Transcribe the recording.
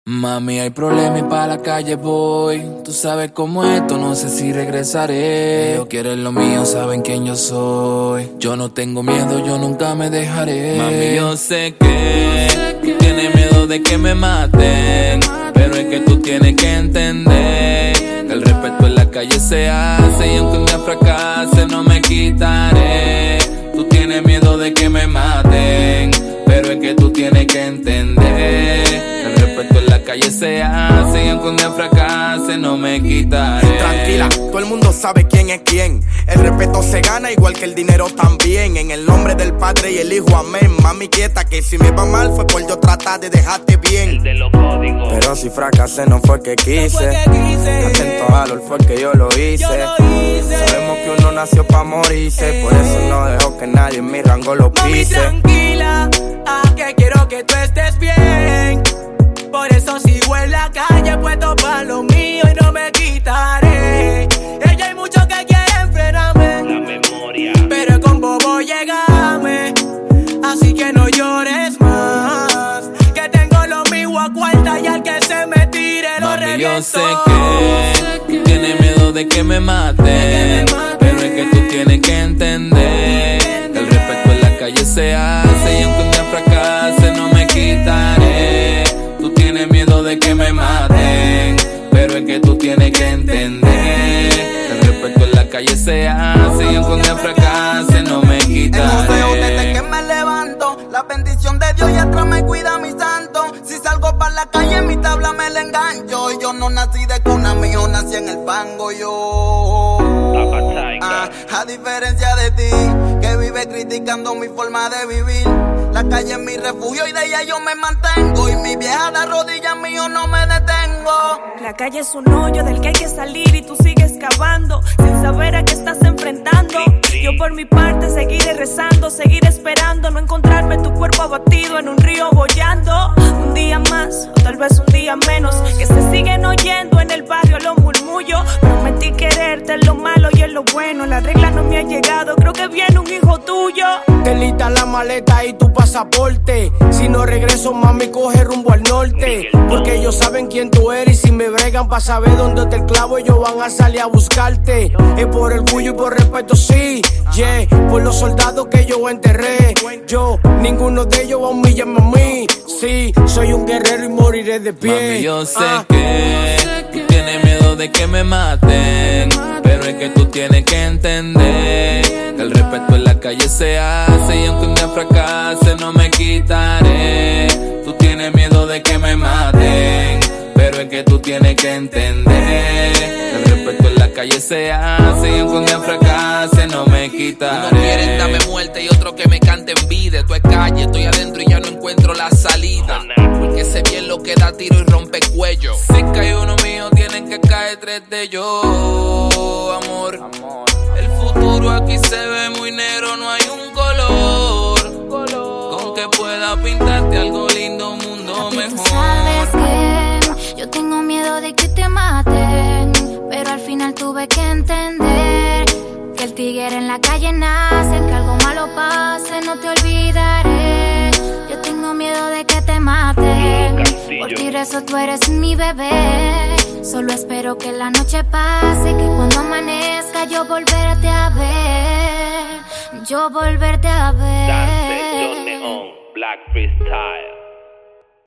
Mami, hay problema y pa' la calle voy. Tú sabes cómo es esto, no sé si regresaré. Ellos quieren lo mío, saben quién yo soy. Yo no tengo miedo, yo nunca me dejaré. Mami, yo sé que tienes miedo de que me maten, pero es que tú tienes que entender que el respeto en la calle se hace, y aunque un día fracase no me quitaré. Tú tienes miedo de que me maten, pero es que tú tienes que entender que el respeto en la calle se hace, y aunque un día fracase no me quitaré. Tranquila, todo el mundo sabe quién es quién. El respeto se gana igual que el dinero también. En el nombre del Padre y el Hijo, amén. Mami, quieta, que si me va mal fue por yo tratar de dejarte bien. El de los códigos. Pero si fracasé no fue que quise. Atento a lo fue que yo lo hice. Sabemos que uno nació pa' morirse, por eso no dejo que nadie en mi rango lo pise. Mami, tranquila, que quiero que tú estés bien. Por eso sigo en la calle, puesto pa' lo mío y no me quitaré. Ella hay muchos que quieren frenarme, La memoria. pero con bobo llegame. Así que no llores más, que tengo lo mío a cuenta, y al que se me tire lo Mami, reviento. yo sé que tienes miedo de que me maten, pero es que tú tienes que entender que el respeto en la calle se hace, y aunque un día fracase no me quitaré. Tú tienes miedo de que me maten, pero es que tú tienes que entender que el respeto en la calle se hace, y aunque un día fracase no me Museo desde quitaré. que me levanto, la bendición de Dios y atrás me cuida mi santo. Si salgo para la calle mi tabla me la engancho. Y yo no nací de cuna, mi hijo nací en el fango yo. A diferencia de ti, que vive criticando mi forma de vivir. La calle es mi refugio y de ella yo me mantengo. Y mi vieja de rodillas mío no me detengo. La calle es un hoyo del que hay que salir y tú sigues cavando sin saber a qué estás enfrentando. Yo por mi parte seguiré rezando, seguiré esperando no encontrarme tu cuerpo abatido en un río bollando. Un día más o tal vez un día menos, que se siguen oyendo en el barrio los murmullos. Prometí quererte en lo malo y en lo bueno, la regla no me ha llegado, creo que viene un hijo tuyo. Te lista la maleta y tu pasaporte. Si no regreso, mami, coge rumbo al norte. Porque ellos saben quién tú eres, y si me bregan pa' saber dónde te el clavo, ellos van a salir a buscarte. Es por orgullo y por respeto, sí, yeah. Por los soldados que yo enterré. Yo, ninguno de ellos va a humillarme a mí. Sí, soy un guerrero y moriré de pie. Mami, yo sé que tienes miedo de que me maten, pero es que tú tienes que entender que el respeto en la calle se hace, y aunque un día fracase no me quitaré. Tú tienes miedo de que me maten, pero es que tú tienes que entender que el respeto en la calle se hace, y aunque un día fracase no me quitaré. Unos quieren darme muerte y otros que me canten vida. Esto es calle, estoy adentro y ya no encuentro la salida. Porque sé bien lo que da tiro y rompe cuello. Si cae uno mío, tienen que caer tres de ellos, amor. El futuro aquí se ve muy negro, no hay un color con que pueda pintarte algo lindo, un mundo Papi, mejor. tú sabes que yo tengo miedo de que te maten, pero al final tuve que entender que el tigre en la calle nace, que algo malo pase, no te olvidaré. Yo tengo miedo de que te maten, por ti rezo, tú eres mi bebé. Solo espero que la noche pase, que cuando amanezca yo volverte a ver. Yo volverte a ver. Dark Neon, Black Freestyle.